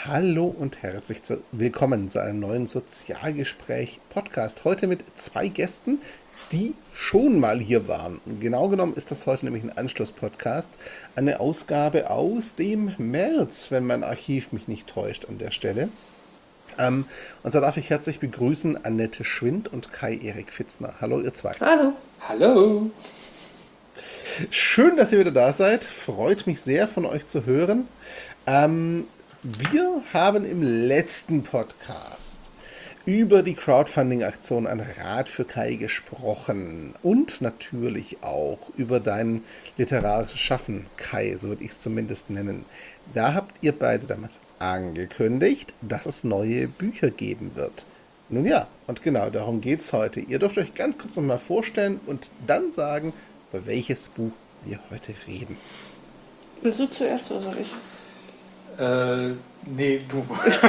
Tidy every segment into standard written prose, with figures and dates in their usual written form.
Hallo und herzlich willkommen zu einem neuen Sozialgespräch-Podcast. Heute mit zwei Gästen, die schon mal hier waren. Genau genommen ist das heute nämlich ein Anschluss-Podcast, eine Ausgabe aus dem März, wenn mein Archiv mich nicht täuscht an der Stelle. Und zwar darf ich herzlich begrüßen Annette Schwind und Kai-Erik Fitzner. Hallo ihr zwei. Hallo. Hallo. Schön, dass ihr wieder da seid. Freut mich sehr, von euch zu hören. Wir haben im letzten Podcast über die Crowdfunding-Aktion Ein Rat für Kai gesprochen und natürlich auch über dein literarisches Schaffen, Kai, so würde ich es zumindest nennen. Da habt ihr beide damals angekündigt, dass es neue Bücher geben wird. Nun ja, und genau darum geht es heute. Ihr dürft euch ganz kurz nochmal vorstellen und dann sagen, über welches Buch wir heute reden. Willst du zuerst oder soll ich? Nee, du.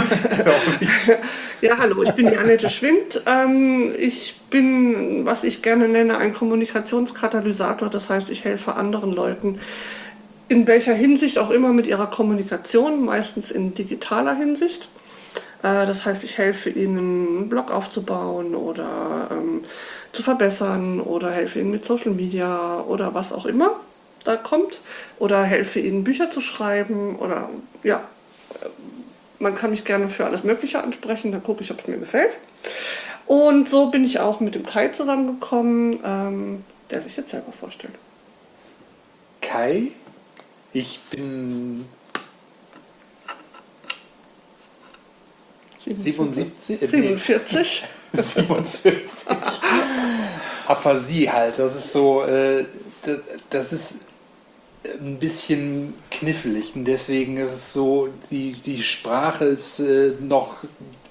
Ja, hallo, ich bin die Annette Schwind. Ich bin, was ich gerne nenne, ein Kommunikationskatalysator. Das heißt, ich helfe anderen Leuten, in welcher Hinsicht auch immer, mit ihrer Kommunikation, meistens in digitaler Hinsicht. Das heißt, ich helfe ihnen, einen Blog aufzubauen oder zu verbessern oder helfe ihnen mit Social Media oder was auch immer da kommt oder helfe ihnen Bücher zu schreiben oder ja, man kann mich gerne für alles Mögliche ansprechen, dann gucke ich, ob es mir gefällt. Und so bin ich auch mit dem Kai zusammengekommen, der sich jetzt selber vorstellt. Kai, ich bin 77. 47. 47. Aphasie halt, das ist so, das ist ein bisschen knifflig und deswegen ist es so, die Sprache ist noch,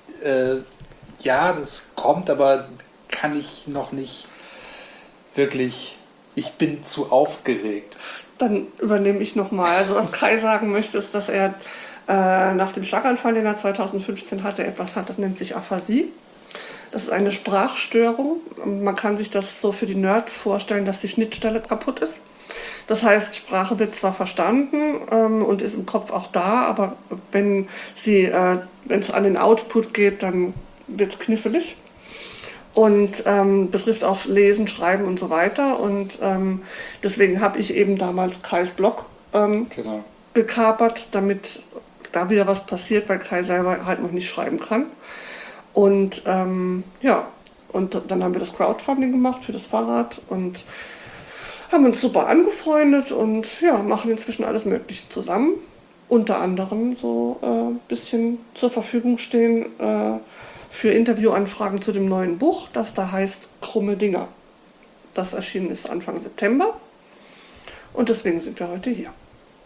ja, das kommt, aber kann ich noch nicht wirklich, ich bin zu aufgeregt. Dann übernehme ich nochmal. Also was Kai sagen möchte, ist, dass er nach dem Schlaganfall, den er 2015 hatte, etwas hat, das nennt sich Aphasie. Das ist eine Sprachstörung. Man kann sich das so für die Nerds vorstellen, dass die Schnittstelle kaputt ist. Das heißt, Sprache wird zwar verstanden und ist im Kopf auch da, aber wenn es an den Output geht, dann wird es knifflig. Und betrifft auch Lesen, Schreiben und so weiter. Und deswegen habe ich eben damals Kais Blog Genau. gekapert, damit da wieder was passiert, weil Kai selber halt noch nicht schreiben kann. Und ja, und dann haben wir das Crowdfunding gemacht für das Fahrrad und haben uns super angefreundet und ja, machen inzwischen alles Mögliche zusammen. Unter anderem so ein bisschen zur Verfügung stehen für Interviewanfragen zu dem neuen Buch, das da heißt Krumme Dinger. Das erschienen ist Anfang September und deswegen sind wir heute hier.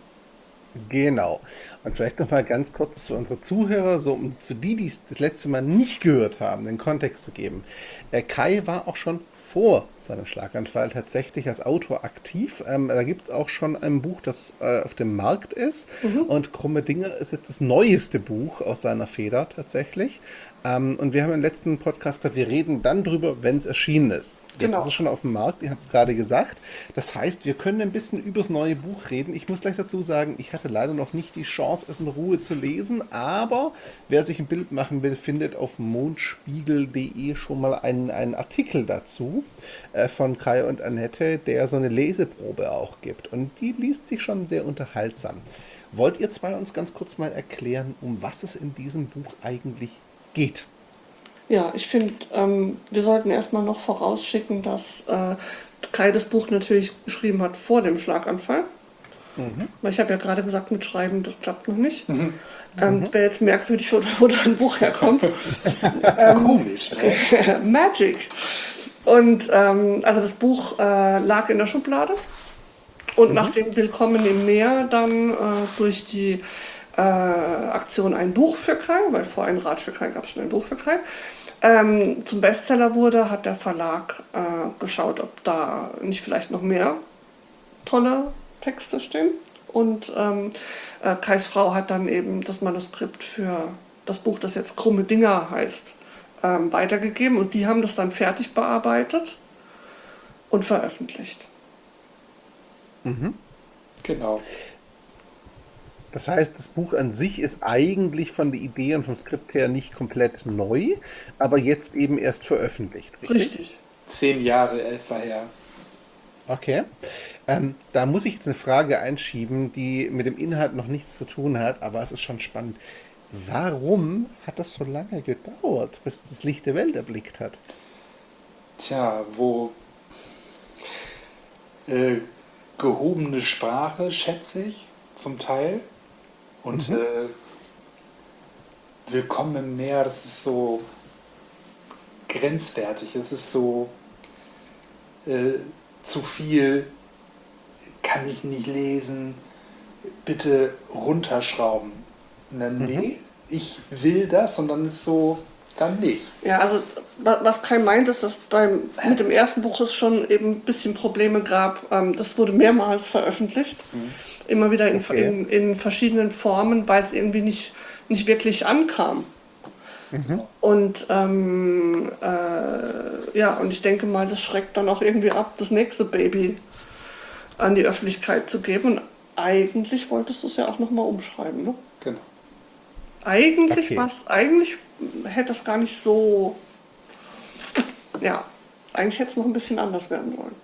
Genau. Und vielleicht noch mal ganz kurz zu unseren Zuhörern, so um für die, die es das letzte Mal nicht gehört haben, den Kontext zu geben. Kai war auch schon vor seinem Schlaganfall tatsächlich als Autor aktiv. Da gibt es auch schon ein Buch, das auf dem Markt ist. Und Krumme Dinger ist jetzt das neueste Buch aus seiner Feder tatsächlich. Und wir haben im letzten Podcast gesagt, wir reden dann drüber, wenn es erschienen ist. Jetzt Genau. ist es schon auf dem Markt, ihr habt es gerade gesagt. Das heißt, wir können ein bisschen übers neue Buch reden. Ich muss gleich dazu sagen, ich hatte leider noch nicht die Chance, es in Ruhe zu lesen, aber wer sich ein Bild machen will, findet auf mondspiegel.de schon mal einen Artikel dazu von Kai und Annette, der so eine Leseprobe auch gibt. Und die liest sich schon sehr unterhaltsam. Wollt ihr zwei uns ganz kurz mal erklären, um was es in diesem Buch eigentlich geht? Ja, ich finde, wir sollten erstmal noch vorausschicken, dass Kai das Buch natürlich geschrieben hat vor dem Schlaganfall. Weil ich habe ja gerade gesagt, mit Schreiben, das klappt noch nicht. Wäre jetzt merkwürdig, wo da ein Buch herkommt. Komisch, ne? Magic. Und also das Buch lag in der Schublade. Und nach dem Willkommen im Meer dann durch die Aktion Ein Buch für Kai, weil vor Ein Rat für Kai gab es schon ein Buch für Kai, zum Bestseller wurde, hat der Verlag geschaut, ob da nicht vielleicht noch mehr tolle Texte stehen. Und Kais Frau hat dann eben das Manuskript für das Buch, das jetzt Krumme Dinger heißt, weitergegeben. Und die haben das dann fertig bearbeitet und veröffentlicht. Genau. Das heißt, das Buch an sich ist eigentlich von der Idee und vom Skript her nicht komplett neu, aber jetzt eben erst veröffentlicht, richtig? Richtig. 10 Jahre etwa her. Okay. Da muss ich jetzt eine Frage einschieben, die mit dem Inhalt noch nichts zu tun hat, aber es ist schon spannend. Warum hat das so lange gedauert, bis das Licht der Welt erblickt hat? Tja, wo äh, gehobene Sprache, schätze ich, zum Teil. Und Willkommen im Meer, das ist so grenzwertig. Es ist so zu viel, kann ich nicht lesen, bitte runterschrauben. Und dann, nee, ich will das und dann ist so, dann nicht. Ja, also was Kai meint, ist, dass mit dem ersten Buch es schon eben ein bisschen Probleme gab. Das wurde mehrmals veröffentlicht, immer wieder Okay. in verschiedenen Formen, weil es irgendwie nicht wirklich ankam. Und ja, und ich denke mal, das schreckt dann auch irgendwie ab, das nächste Baby an die Öffentlichkeit zu geben. Und eigentlich wolltest du es ja auch nochmal umschreiben, ne? Genau. Okay. Eigentlich hätte es gar nicht so, ja, eigentlich hätte es noch ein bisschen anders werden sollen.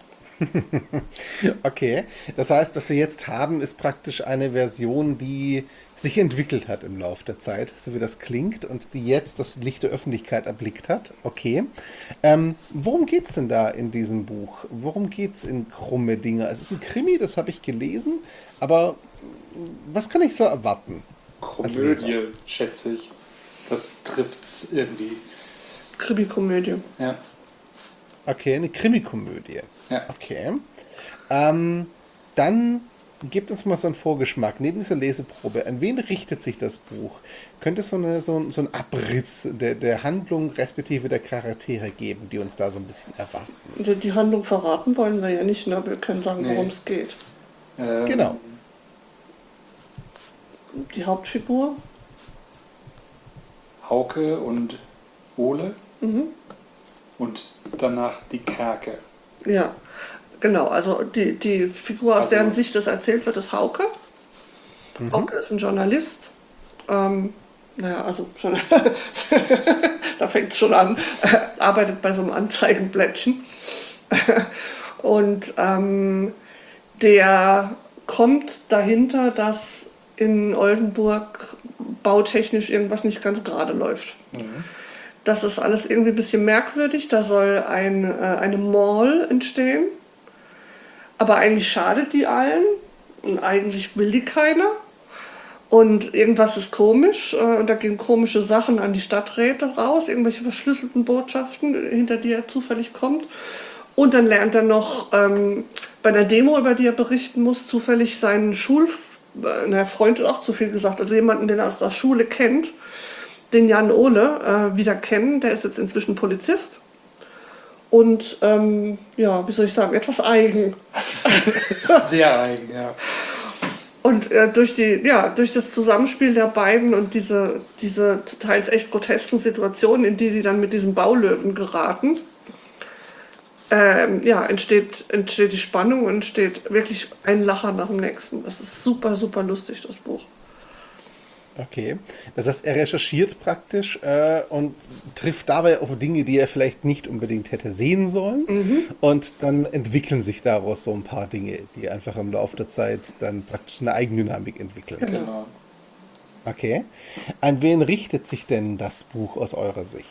Okay. Das heißt, was wir jetzt haben, ist praktisch eine Version, die sich entwickelt hat im Laufe der Zeit, so wie das klingt, und die jetzt das Licht der Öffentlichkeit erblickt hat. Okay. Worum geht's denn da in diesem Buch? Worum geht's in Krumme Dinge? Es ist ein Krimi, das habe ich gelesen, aber was kann ich so erwarten als Leser? Komödie, schätze ich. Das trifft's irgendwie. Krimi-Komödie. Ja. Okay, eine Krimikomödie. Ja. Okay. Dann gibt es mal so einen Vorgeschmack. Neben dieser Leseprobe, an wen richtet sich das Buch? Könnte es so einen Abriss der Handlung respektive der Charaktere geben, die uns da so ein bisschen erwarten? Die Handlung verraten wollen wir ja nicht, ne? Wir können sagen, Nee. worum es geht. Genau. Die Hauptfigur, Hauke und Ole. Und danach die Krake. ja, genau. Also die Figur, aus Also- deren Sicht das erzählt wird, ist Hauke. Hauke ist ein Journalist. Naja, also schon, da fängt es schon an. Arbeitet bei so einem Anzeigenblättchen. Und der kommt dahinter, dass in Oldenburg bautechnisch irgendwas nicht ganz gerade läuft. Das ist alles irgendwie ein bisschen merkwürdig. Da soll eine Mall entstehen. Aber eigentlich schadet die allen. Und eigentlich will die keiner. Und irgendwas ist komisch. Und da gehen komische Sachen an die Stadträte raus. Irgendwelche verschlüsselten Botschaften, hinter die er zufällig kommt. Und dann lernt er noch bei einer Demo, über die er berichten muss, zufällig seinen Freund ist auch zu viel gesagt, also jemanden, den er aus der Schule kennt, den Jan Ole, wieder kennen. Der ist jetzt inzwischen Polizist. Und ja, wie soll ich sagen, etwas eigen. Sehr eigen, ja. Und durch das Zusammenspiel der beiden und diese teils echt grotesken Situationen, in die sie dann mit diesem Baulöwen geraten, ja, entsteht die Spannung und entsteht wirklich ein Lacher nach dem nächsten. Das ist super, super lustig, das Buch. Okay. Das heißt, er recherchiert praktisch und trifft dabei auf Dinge, die er vielleicht nicht unbedingt hätte sehen sollen. Und dann entwickeln sich daraus so ein paar Dinge, die einfach im Laufe der Zeit dann praktisch eine Eigendynamik entwickeln. Genau. Okay. An wen richtet sich denn das Buch aus eurer Sicht?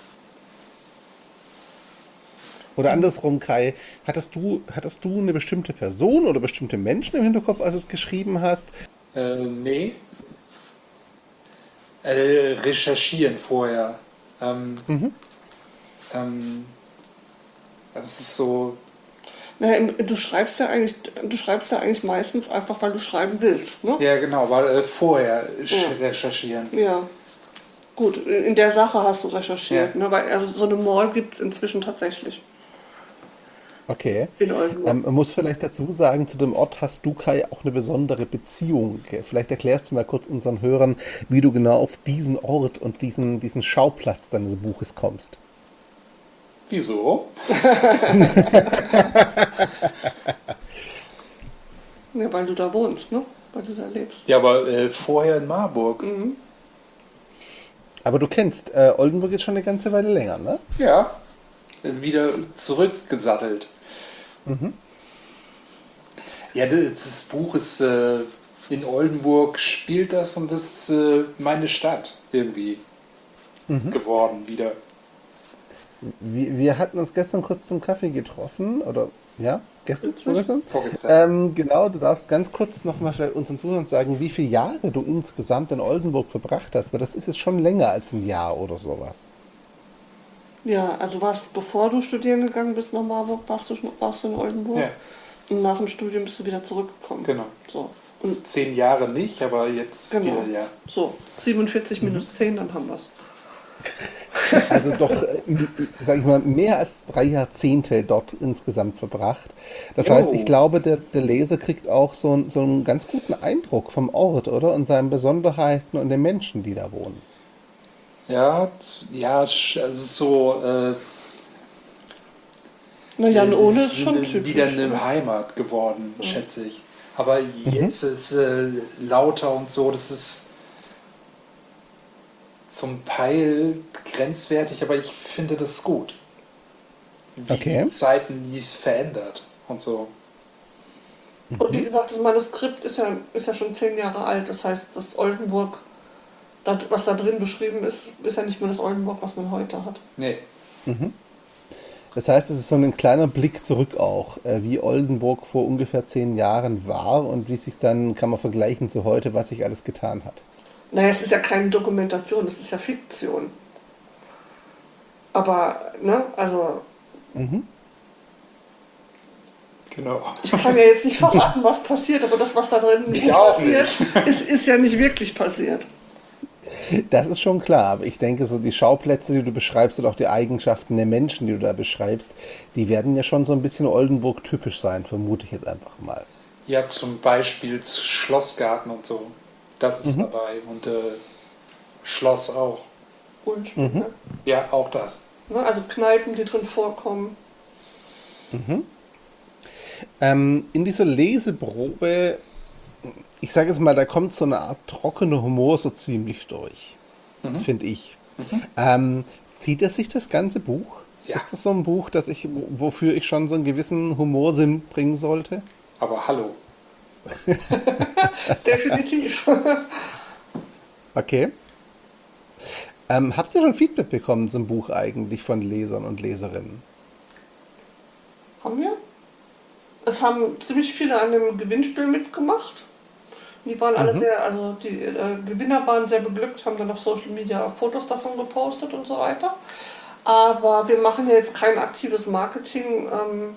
Oder andersrum, Kai, hattest du eine bestimmte Person oder bestimmte Menschen im Hinterkopf, als du es geschrieben hast? Nee. Recherchieren vorher. Das ist so, Naja, du schreibst ja eigentlich meistens einfach, weil du schreiben willst, ne? ja genau, weil vorher recherchieren. Ja. Gut, in der Sache hast du recherchiert, Ja. ne? Weil also so eine Mall gibt es inzwischen tatsächlich Okay. in Oldenburg. Man muss vielleicht dazu sagen, zu dem Ort hast du, Kai, auch eine besondere Beziehung. Vielleicht erklärst du mal kurz unseren Hörern, wie du genau auf diesen Ort und diesen Schauplatz deines Buches kommst. Wieso? Ja, weil du da wohnst, ne? weil du da lebst. Ja, aber vorher in Marburg. Aber du kennst Oldenburg jetzt schon eine ganze Weile länger, ne? Ja, wieder zurückgesattelt. Ja, das Buch ist in Oldenburg, spielt das und das ist meine Stadt irgendwie geworden wieder. Wir hatten uns gestern kurz zum Kaffee getroffen, oder ja, gestern, vorgestern? Vorgestern. Genau, du darfst ganz kurz nochmal vielleicht unseren Zuhörern sagen, wie viele Jahre du insgesamt in Oldenburg verbracht hast, weil das ist jetzt schon länger als ein Jahr oder sowas. Ja, also bevor du studieren gegangen bist nach Marburg, warst du in Oldenburg. Ja, Und nach dem Studium bist du wieder zurückgekommen. genau. So. Und 10 Jahre nicht, aber jetzt genau. wieder, ja. So, 47 minus 10, dann haben wir es. Also doch, sage ich mal, mehr als 3 Jahrzehnte dort insgesamt verbracht. Das heißt, ich Jo. glaube, der Leser kriegt auch so einen ganz guten Eindruck vom Ort, oder? Und seinen Besonderheiten und den Menschen, die da wohnen. Ja, ja, also so Naja, und ohne es ist schon wieder typisch. eine Heimat geworden, schätze ich. Aber jetzt ist lauter und so, das ist zum Teil grenzwertig, aber ich finde das gut. Wie Okay. die Zeiten, die es verändert und so. Und wie gesagt, das Manuskript ist ja schon 10 Jahre alt. Das heißt, das Oldenburg, was da drin beschrieben ist, ist ja nicht mehr das Oldenburg, was man heute hat. Nee, Das heißt, es ist so ein kleiner Blick zurück auch, wie Oldenburg vor ungefähr 10 Jahren war und wie sich dann, kann man vergleichen zu heute, was sich alles getan hat. Naja, es ist ja keine Dokumentation, es ist ja Fiktion. Aber, ne, also genau. ich kann ja jetzt nicht verraten, was passiert, aber das, was da drin Ich auch passiert, ist ja nicht wirklich passiert. Das ist schon klar, aber ich denke, so die Schauplätze, die du beschreibst und auch die Eigenschaften der Menschen, die du da beschreibst, die werden ja schon so ein bisschen Oldenburg-typisch sein, vermute ich jetzt einfach mal. Ja, zum Beispiel Schlossgarten und so. Das ist dabei. Und Schloss auch. Ursprünge. Ja, auch das. Ne, also Kneipen, die drin vorkommen. In dieser Leseprobe, ich sage es mal, da kommt so eine Art trockener Humor so ziemlich durch, finde ich. Zieht er sich das ganze Buch? Ja. Ist das so ein Buch, wofür ich schon so einen gewissen Humorsinn bringen sollte? Aber hallo. Definitiv. Okay. Habt ihr schon Feedback bekommen zum Buch eigentlich von Lesern und Leserinnen? Haben wir? Es haben ziemlich viele an dem Gewinnspiel mitgemacht. Die waren alle also die Gewinner waren sehr beglückt, haben dann auf Social Media Fotos davon gepostet und so weiter. Aber wir machen ja jetzt kein aktives Marketing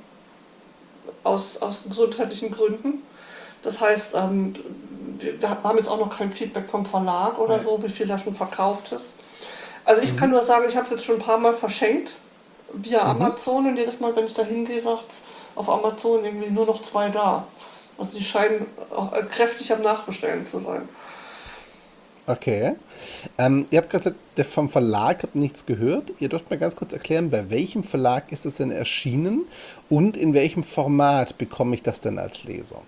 aus gesundheitlichen Gründen. Das heißt, wir haben jetzt auch noch kein Feedback vom Verlag oder so, wie viel da schon verkauft ist. Also ich kann nur sagen, ich habe es jetzt schon ein paar Mal verschenkt via Amazon und jedes Mal, wenn ich da hingehe, sagt auf Amazon irgendwie nur noch 2 da. Also die scheinen auch kräftig am Nachbestellen zu sein. Okay. Ihr habt gerade gesagt, vom Verlag habt nichts gehört. Ihr dürft mir ganz kurz erklären, bei welchem Verlag ist es denn erschienen und in welchem Format bekomme ich das denn als Leser?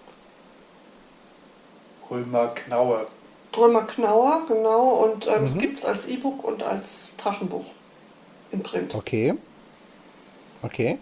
Römer Knaue. Drömer Knauer, genau. Und es gibt es als E-Book und als Taschenbuch in Print. Okay. Okay.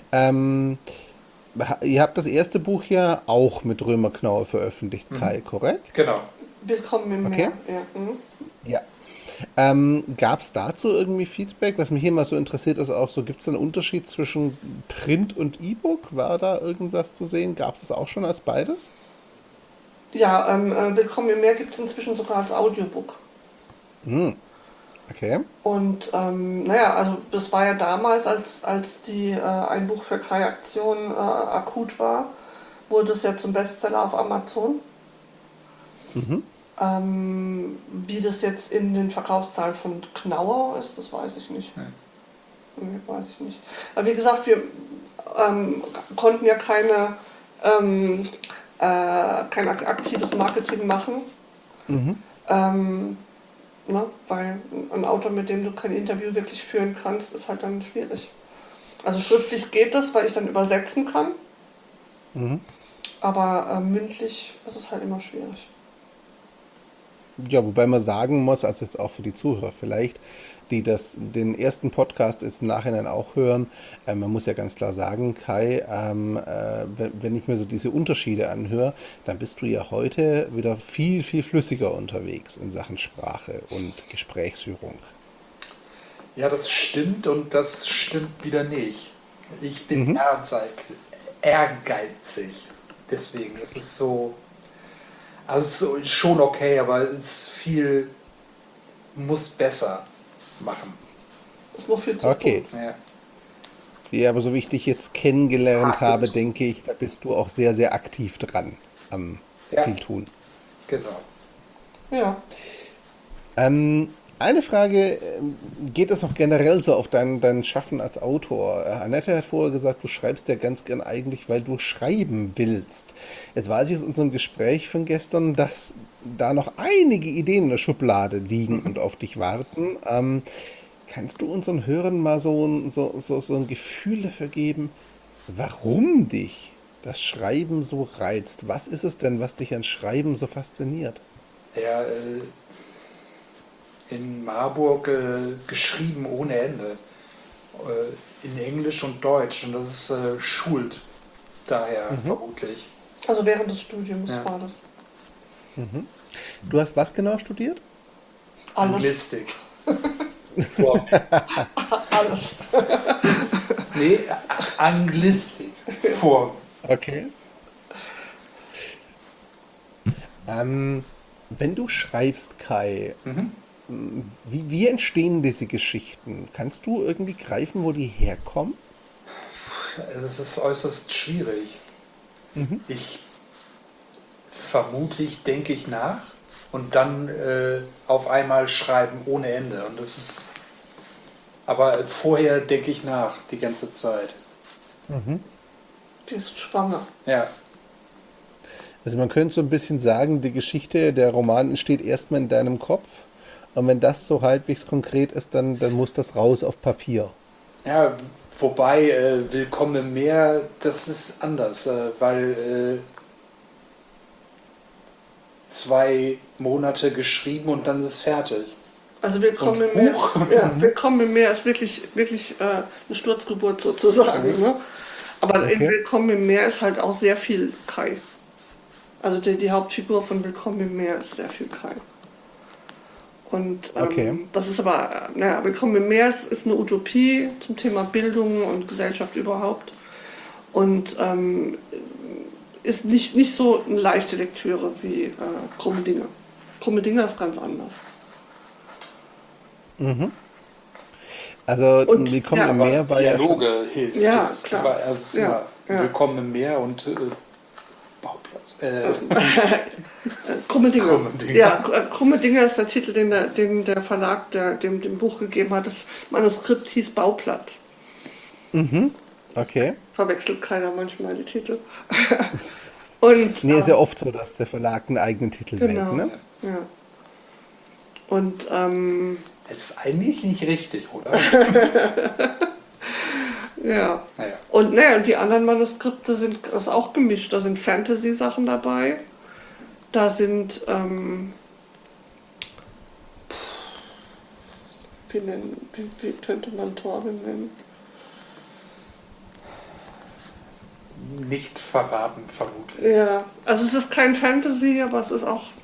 Ihr habt das erste Buch ja auch mit Römer Knaue veröffentlicht, Kai, korrekt? Genau. Willkommen im Okay. Meer. Ja. Ja. Gab es dazu irgendwie Feedback? Was mich hier mal so interessiert, ist auch so, gibt es einen Unterschied zwischen Print und E-Book? War da irgendwas zu sehen? Gab es das auch schon als beides? Ja, Willkommen im Meer gibt es inzwischen sogar als Audiobook. Okay. Und naja, also das war ja damals, als die Ein Buch für Kai-Aktion akut war, wurde es ja zum Bestseller auf Amazon. Wie das jetzt in den Verkaufszahlen von Knauer ist, das weiß ich nicht. Nee, weiß ich nicht. Aber wie gesagt, wir konnten ja kein aktives Marketing machen. Ne? Weil ein Autor, mit dem du kein Interview wirklich führen kannst, ist halt dann schwierig. Also schriftlich geht das, weil ich dann übersetzen kann. Aber mündlich ist es halt immer schwierig. Ja, wobei man sagen muss, also jetzt auch für die Zuhörer vielleicht, die den ersten Podcast jetzt im Nachhinein auch hören, man muss ja ganz klar sagen, Kai, wenn ich mir so diese Unterschiede anhöre, dann bist du ja heute wieder viel, viel flüssiger unterwegs in Sachen Sprache und Gesprächsführung. Ja, das stimmt und das stimmt wieder nicht. Ich bin ehrgeizig. Deswegen ist es so, also es ist schon okay, aber es ist viel, muss besser machen. Ist noch viel zu Okay. tun. Ja, Ja, aber so wie ich dich jetzt kennengelernt habe, das- denke ich, da bist du auch sehr, sehr aktiv dran am ja, viel tun. genau. Ja. Eine Frage, geht es noch generell so auf dein Schaffen als Autor? Annette hat vorher gesagt, du schreibst ja ganz gern eigentlich, weil du schreiben willst. Jetzt weiß ich aus unserem Gespräch von gestern, dass da noch einige Ideen in der Schublade liegen und auf dich warten. Kannst du unseren Hörern mal so ein Gefühl dafür geben, warum dich das Schreiben so reizt? Was ist es denn, was dich an Schreiben so fasziniert? Ja, in Marburg geschrieben ohne Ende. In Englisch und Deutsch. Und das ist schult daher vermutlich. Also während des Studiums Ja. war das. Du hast was genau studiert? Alles. Anglistik. Vor, Alles. nee, Anglistik. Vor. Okay. Wenn du schreibst, Kai, wie entstehen diese Geschichten? Kannst du irgendwie greifen, wo die herkommen? Es ist äußerst schwierig. Ich vermutlich denke ich nach und dann auf einmal schreiben ohne Ende. Und das ist, aber vorher denke ich nach die ganze Zeit. Die ist schwanger. Ja, Also man könnte so ein bisschen sagen, die Geschichte, der Roman entsteht erstmal in deinem Kopf. Und wenn das so halbwegs konkret ist, dann muss das raus auf Papier. ja, wobei Willkommen im Meer, das ist anders, weil 2 Monate geschrieben und dann ist es fertig. Also Willkommen Und im Meer. Buch? Ja, Willkommen im Meer ist wirklich eine Sturzgeburt sozusagen. Ne? Aber in Okay. Willkommen im Meer ist halt auch sehr viel Kai. Also die Hauptfigur von Willkommen im Meer ist sehr viel Kai. Und Okay. das ist aber, naja, Willkommen im Meer ist eine Utopie zum Thema Bildung und Gesellschaft überhaupt. Und ist nicht so eine leichte Lektüre wie Krumme Dinge. Krumme Dinge ist ganz anders. Also Und, Willkommen ja, im Aber Meer war ja schon... Dialoge hilft. Ja, das klar. War, also es ist Ja, immer ja. Willkommen im Meer und Bauplatz. Krumme Dinge. Krumme Dinge. Ja, Krumme Dinge ist der Titel, den der Verlag dem Buch gegeben hat. Das Manuskript hieß Bauplatz. Okay. Verwechselt keiner manchmal die Titel. Und, Nee, ist ja oft so, dass der Verlag einen eigenen Titel genau. wählt, ne? Ja. Und Das ist eigentlich nicht richtig, oder? ja. Naja. Und naja, die anderen Manuskripte ist auch gemischt. Da sind Fantasy-Sachen dabei. Da sind wie könnte man Torben nennen? Nicht verraten, vermutlich. Ja, also es ist kein Fantasy, aber es ist auch.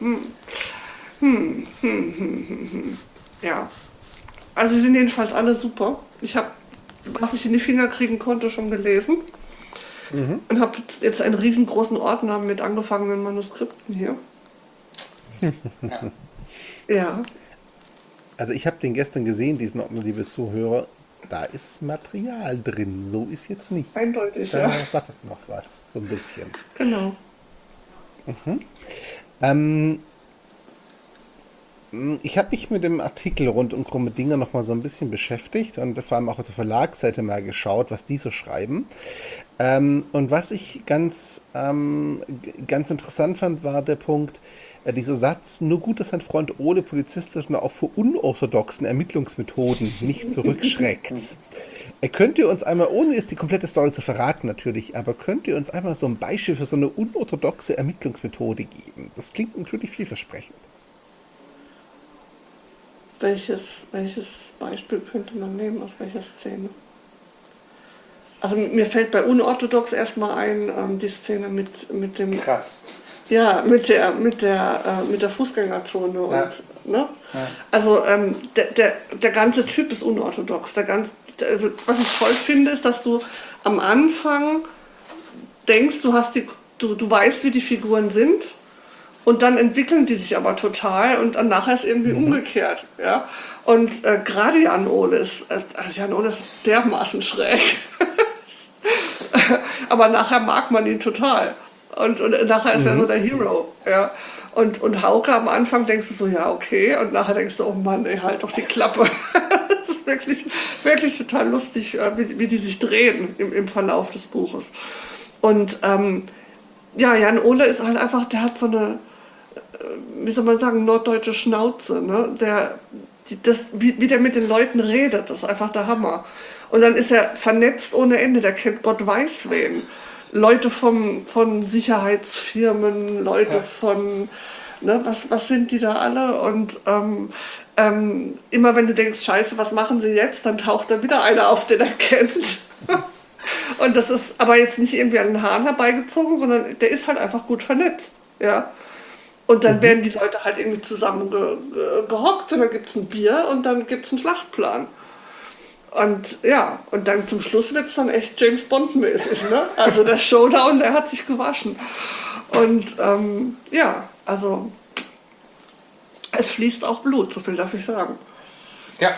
Ja. Also sie sind jedenfalls alle super. Ich habe, was ich in die Finger kriegen konnte, schon gelesen. Und habe jetzt einen riesengroßen Ordner mit angefangenen Manuskripten hier. Ja. Also ich habe den gestern gesehen, diesen Ordner, liebe Zuhörer. Da ist Material drin. So ist jetzt nicht. Eindeutig, Da ja. wartet noch was, so ein bisschen. Genau. Ich habe mich mit dem Artikel rund um Krumme Dinge noch mal so ein bisschen beschäftigt und vor allem auch auf der Verlagsseite mal geschaut, was die so schreiben. Und was ich ganz interessant fand, war der Punkt, dieser Satz: Nur gut, dass ein Freund ohne polizistischen und auch für unorthodoxen Ermittlungsmethoden nicht zurückschreckt. Könnt ihr uns einmal, ohne jetzt die komplette Story zu verraten natürlich, aber könnt ihr uns einmal so ein Beispiel für so eine unorthodoxe Ermittlungsmethode geben? Das klingt natürlich vielversprechend. Welches Beispiel könnte man nehmen, aus welcher Szene? Also mir fällt bei unorthodox erstmal ein, die Szene mit dem, Krass. ja, mit der Fußgängerzone und, Ja. ne? Ja. Also der ganze Typ ist unorthodox. Also was ich toll finde, ist, dass du am Anfang denkst, du weißt, wie die Figuren sind. Und dann entwickeln die sich aber total und dann nachher ist irgendwie umgekehrt. Ja? Und gerade Jan Ole ist dermaßen schräg. Aber nachher mag man ihn total. Und nachher ist er so der Hero. Ja? Und Hauke am Anfang denkst du so, ja, okay. Und nachher denkst du, oh Mann, ey, halt doch die Klappe. Das ist wirklich, wirklich total lustig, wie die sich drehen im Verlauf des Buches. Und ja, Jan Ole ist halt einfach, der hat so eine, wie soll man sagen, norddeutsche Schnauze. Ne? Wie der mit den Leuten redet, das ist einfach der Hammer. Und dann ist er vernetzt ohne Ende, der kennt Gott weiß wen. Leute von Sicherheitsfirmen, Leute von, ne, was sind die da alle? Und immer wenn du denkst, scheiße, was machen sie jetzt, dann taucht da wieder einer auf, den er kennt. Und das ist aber jetzt nicht irgendwie an den Haaren herbeigezogen, sondern der ist halt einfach gut vernetzt. Ja. Und dann werden die Leute halt irgendwie zusammen gehockt und dann gibt es ein Bier und dann gibt es einen Schlachtplan. Und ja, und dann zum Schluss wird es dann echt James Bond-mäßig. Ne? Also der Showdown, der hat sich gewaschen. Und ja, also es fließt auch Blut, so viel darf ich sagen. Ja.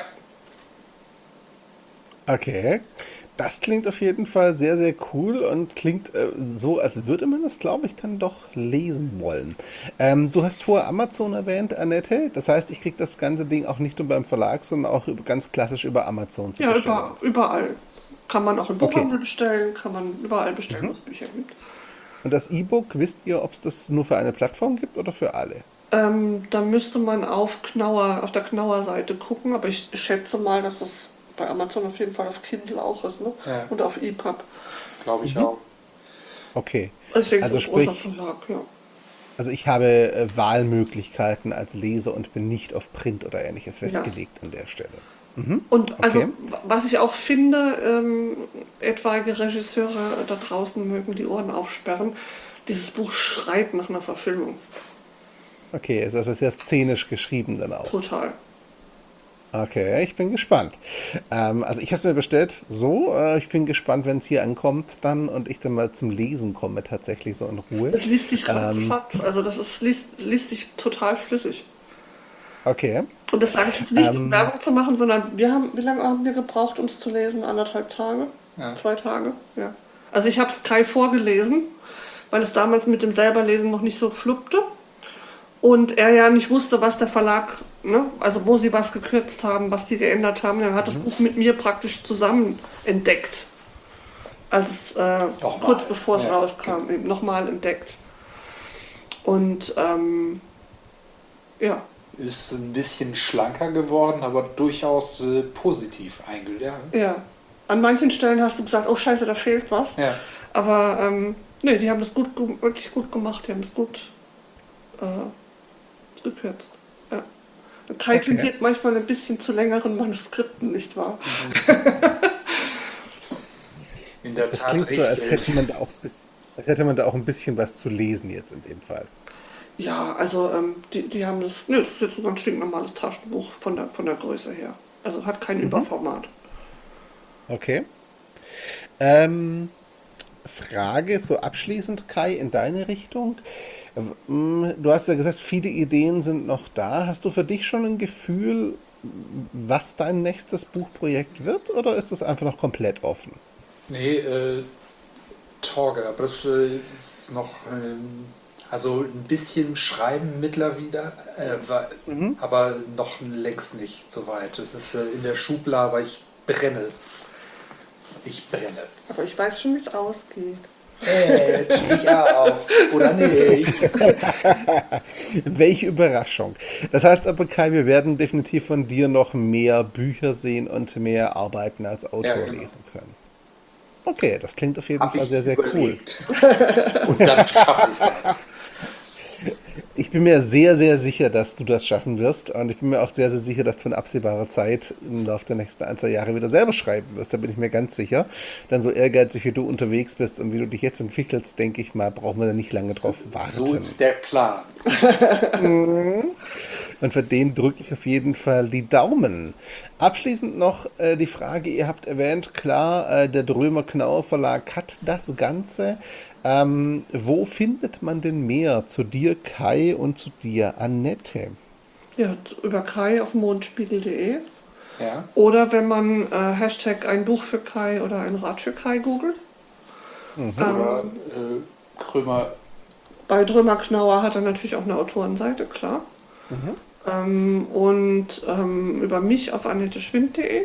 Okay. Das klingt auf jeden Fall sehr, sehr cool und klingt so, als würde man das, glaube ich, dann doch lesen wollen. Du hast vorher Amazon erwähnt, Annette. Das heißt, ich kriege das ganze Ding auch nicht nur beim Verlag, sondern auch ganz klassisch über Amazon zu Ja, bestellen. überall. Kann man auch im Okay. Buchhandel bestellen, kann man überall bestellen, wo es Bücher gibt. Und das E-Book, wisst ihr, ob es das nur für eine Plattform gibt oder für alle? Da müsste man auf der Knauer-Seite gucken, aber ich schätze mal, dass das bei Amazon auf jeden Fall auf Kindle auch ist, ne? Ja. Und auf EPUB. Glaube ich auch. Okay. Also ich denke, Also so ein großer sprich, Verlag, ja. also ich habe Wahlmöglichkeiten als Leser und bin nicht auf Print oder ähnliches festgelegt an der Stelle. Und also, Okay. was ich auch finde, etwaige Regisseure da draußen mögen die Ohren aufsperren. Dieses Buch schreit nach einer Verfilmung. Okay, also es ist sehr szenisch geschrieben dann auch. Total. Okay, ich bin gespannt. Also ich habe es mir bestellt so. Ich bin gespannt, wenn es hier ankommt dann und ich dann mal zum Lesen komme, tatsächlich so in Ruhe. Es liest sich ratzfatz. Also liest sich total flüssig. Okay. Und das sage ich jetzt nicht, um Werbung zu machen, sondern wie lange haben wir gebraucht, uns zu lesen? 1,5 Tage? Ja. 2 Tage? Ja. Also ich habe es Kai vorgelesen, weil es damals mit dem Selberlesen noch nicht so fluppte. Und er ja nicht wusste, was der Verlag, ne, also wo sie was gekürzt haben, was die geändert haben. Er hat das Buch mit mir praktisch zusammen entdeckt. Als kurz bevor es Ja. rauskam, eben nochmal entdeckt. Und ja. Ist ein bisschen schlanker geworden, aber durchaus positiv eingegangen. Ja, an manchen Stellen hast du gesagt, oh Scheiße, da fehlt was. Ja. Aber nee, die haben das wirklich gut gemacht, die haben das gut gekürzt. Ja. Kai Okay. tendiert manchmal ein bisschen zu längeren Manuskripten, nicht wahr? In der Das Tat klingt so, als richtig. hätte man da auch ein bisschen was zu lesen jetzt in dem Fall. Ja, also die haben das, ne, das ist jetzt so ein stinknormales Taschenbuch von der Größe her. Also hat kein Überformat. Okay. Frage so abschließend, Kai, in deine Richtung. Du hast ja gesagt, viele Ideen sind noch da. Hast du für dich schon ein Gefühl, was dein nächstes Buchprojekt wird, oder ist das einfach noch komplett offen? Nee, Torge, aber das ist noch, also ein bisschen Schreiben mittlerweile, aber noch längst nicht so weit. Es ist in der Schublade, aber ich brenne. Ich brenne. Aber ich weiß schon, wie es ausgeht. Ich auch. Oder nicht? Welche Überraschung. Das heißt aber, Kai, wir werden definitiv von dir noch mehr Bücher sehen und mehr Arbeiten als Autor Ja, genau. lesen können. Okay, das klingt auf jeden Hab Fall ich sehr, sehr cool. überlegt. Und dann schaffe ich das. Ich bin mir sehr, sehr sicher, dass du das schaffen wirst. Und ich bin mir auch sehr, sehr sicher, dass du in absehbarer Zeit im Laufe der nächsten 1, 2 Jahre wieder selber schreiben wirst. Da bin ich mir ganz sicher. Denn so ehrgeizig wie du unterwegs bist und wie du dich jetzt entwickelst, denke ich mal, brauchen wir da nicht lange drauf warten. So ist der Plan. Und für den drücke ich auf jeden Fall die Daumen. Abschließend noch die Frage, ihr habt erwähnt, klar, der Drömer Knauer Verlag hat das Ganze. Wo findet man denn mehr zu dir, Kai, und zu dir, Annette? Ja, über Kai auf mondspiegel.de. Ja. Oder wenn man Hashtag ein Buch für Kai oder ein Rat für Kai googelt. Oder Krömer. Bei Drömer Knauer hat er natürlich auch eine Autorenseite, klar. Über mich auf annetteschwind.de.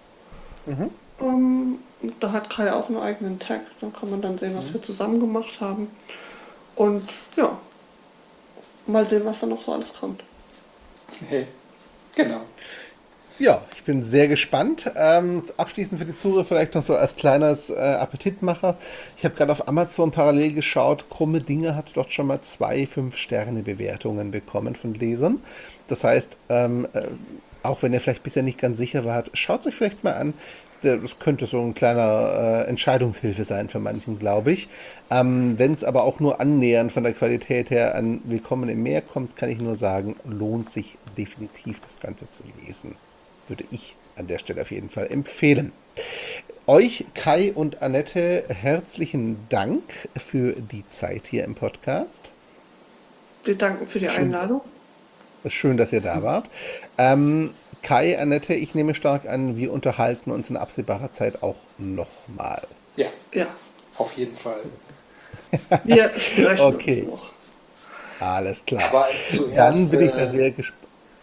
Da hat Kai auch einen eigenen Tag. Da kann man dann sehen, was wir zusammen gemacht haben. Und ja, mal sehen, was da noch so alles kommt. Hey. Genau. Ja, ich bin sehr gespannt. Abschließend für die Zuhörer vielleicht noch so als kleines Appetitmacher. Ich habe gerade auf Amazon parallel geschaut. Krumme Dinge hat dort schon mal 2 5-Sterne-Bewertungen bekommen von Lesern. Das heißt, auch wenn ihr vielleicht bisher nicht ganz sicher wart, schaut es euch vielleicht mal an. Das könnte so ein kleiner Entscheidungshilfe sein für manchen, glaube ich. Wenn es aber auch nur annähernd von der Qualität her an Willkommen im Meer kommt, kann ich nur sagen, lohnt sich definitiv das Ganze zu lesen. Würde ich an der Stelle auf jeden Fall empfehlen. Euch, Kai und Annette, herzlichen Dank für die Zeit hier im Podcast. Wir danken für die Einladung. Es ist schön, dass ihr da wart. Kai, Annette, ich nehme stark an, wir unterhalten uns in absehbarer Zeit auch nochmal. Ja, Ja, auf jeden Fall. wir sprechen Okay. uns noch. Alles klar. Aber zuerst Dann bin ich da sehr gespannt.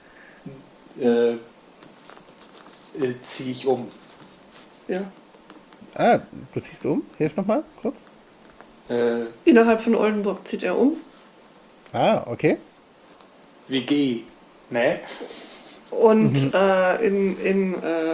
Ziehe ich um. Ja. Ah, du ziehst um? Hilf nochmal kurz. Innerhalb von Oldenburg zieht er um. Ah, okay. WG. Ne? Und in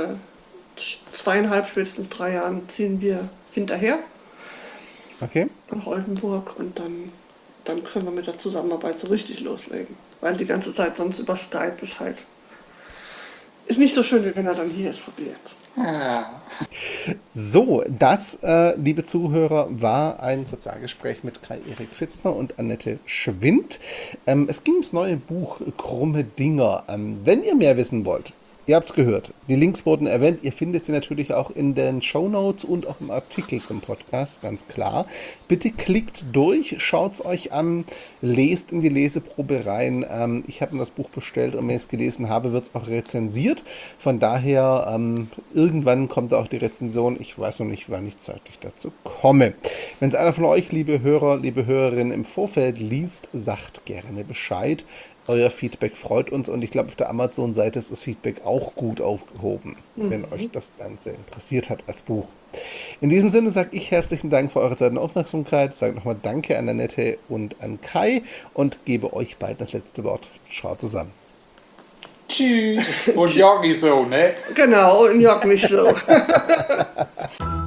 2,5, spätestens 3 Jahren ziehen wir hinterher Okay. nach Oldenburg und dann können wir mit der Zusammenarbeit so richtig loslegen. Weil die ganze Zeit sonst über Skype ist nicht so schön, wie wenn er dann hier ist, so wie jetzt. Ah. So, das, liebe Zuhörer, war ein Sozialgespräch mit Kai-Erik Pfitzner und Annette Schwind. Es ging ums neue Buch Krumme Dinger. Wenn ihr mehr wissen wollt, ihr habt es gehört, die Links wurden erwähnt, ihr findet sie natürlich auch in den Shownotes und auch im Artikel zum Podcast, ganz klar. Bitte klickt durch, schaut es euch an, lest in die Leseprobe rein. Ich habe mir das Buch bestellt und wenn ich es gelesen habe, wird es auch rezensiert. Von daher, irgendwann kommt auch die Rezension. Ich weiß noch nicht, wann ich zeitlich dazu komme. Wenn es einer von euch, liebe Hörer, liebe Hörerinnen, im Vorfeld liest, sagt gerne Bescheid. Euer Feedback freut uns und ich glaube, auf der Amazon-Seite ist das Feedback auch gut aufgehoben, wenn euch das Ganze interessiert hat als Buch. In diesem Sinne sage ich herzlichen Dank für eure Zeit und Aufmerksamkeit. Sage nochmal Danke an Annette und an Kai und gebe euch beiden das letzte Wort. Ciao zusammen. Tschüss. Und Jorgi so, ne? Genau, und Jörg mich so.